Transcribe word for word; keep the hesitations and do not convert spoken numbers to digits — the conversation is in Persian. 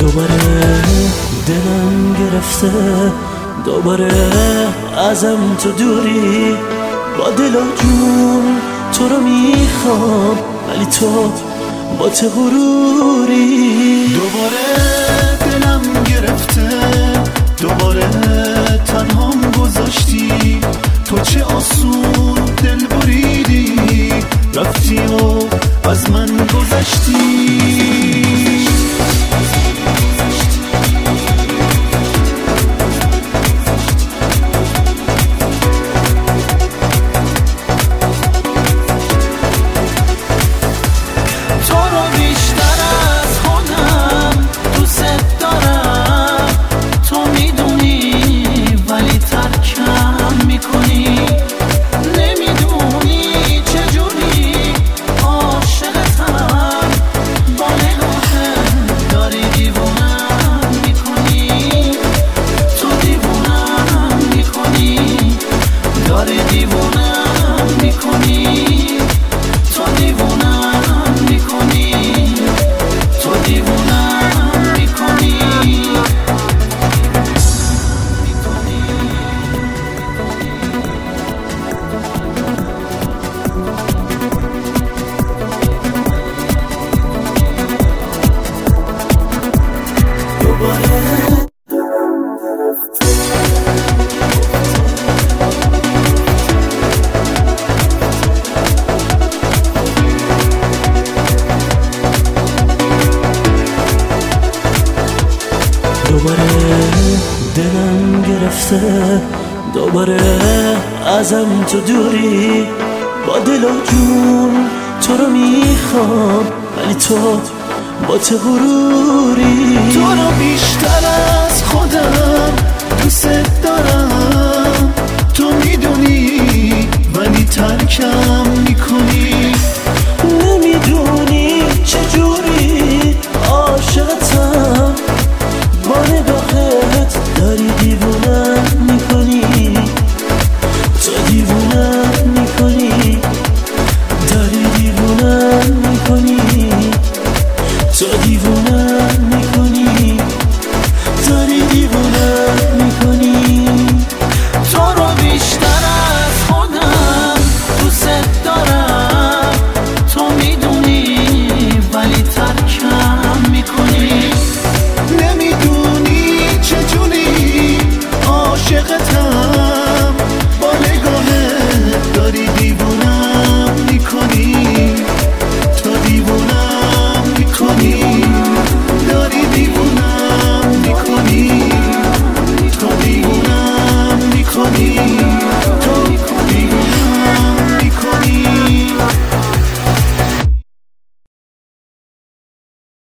دوباره دلم گرفته، دوباره ازم تو دوری. با دل و جون تو رو میخوام، ولی تو با ته غروری. دوباره دلم گرفته، دوباره تنهام گذاشتی. تو چه آسون دل بریدی، رفتی و از من گذشتی. دوباره دلم گرفته، دوباره ازم تو دوری. با دل و جون تو رو میخوام، ولی تو با ته غروری. تو رو بیشتر از خودم دوست دارم، تو میدونی ولی ترکم میکنی.